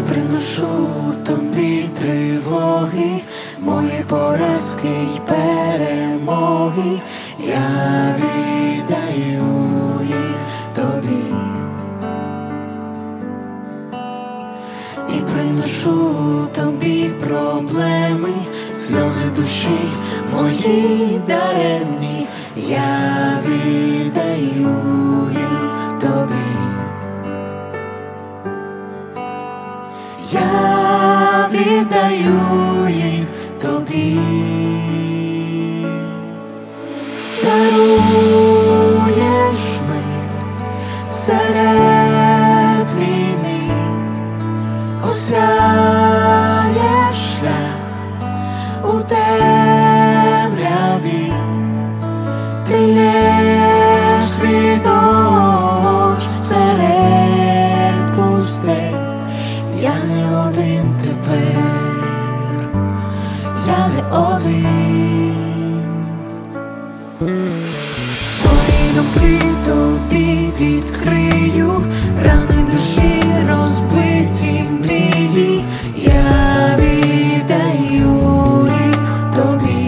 приношу тобі тривоги, мої поразки й перемоги, я віддаю їх тобі. І приношу тобі проблеми, сльози душі мої даремні, я віддаю їх тобі. Я віддаю їх тобі. Даруєш мир серед війни, осяєш шлях у темряві, ти лєш світ дощ серед пустель. Я не один тепер, я не один. Свої думки тобі відкрию, рани душі, розбиті мрії, я віддаю їх тобі.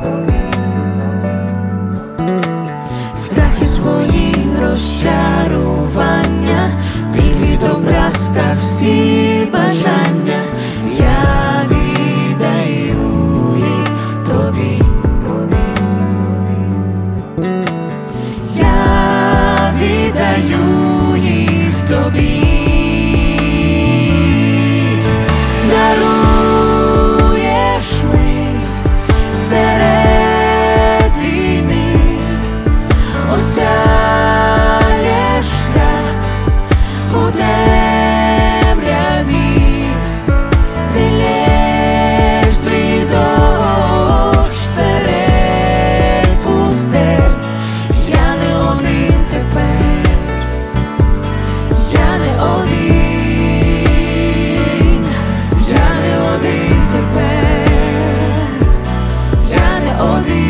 Страхи свої, розчарування, біль від образ та всі бажання, я віддаю їх тобі. Я віддаю їх тобі. Даруєш мир серед війни, осяєш шлях у темряві, ти лєш свій дощ серед пустель. Я не один тепер, я не один, я не один тепер, я не один.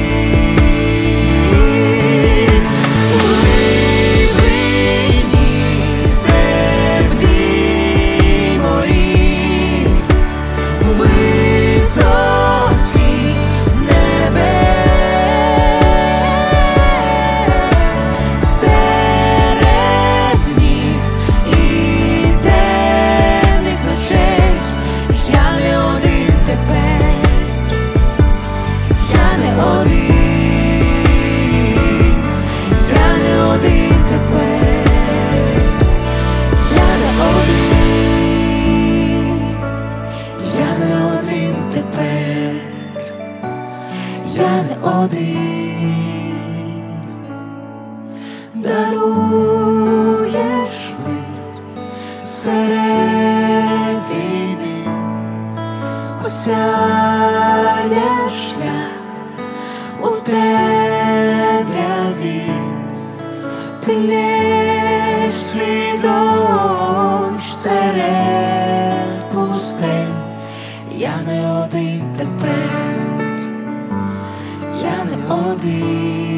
Я не один. Даруєш мир серед війни, осяєш шлях у темряві, ти лєш свій дощ серед пустель. Я не один тепер, я не один.